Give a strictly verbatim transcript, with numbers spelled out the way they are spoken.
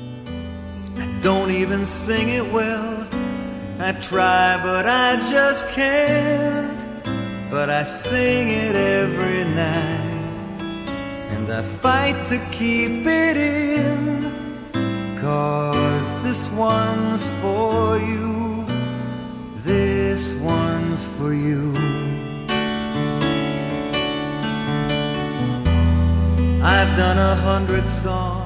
I don't even sing it well. I try, but I just can't. But I sing it every night, and I fight to keep it in, 'cause this one's for you, this one's for you. I've done a hundred songs,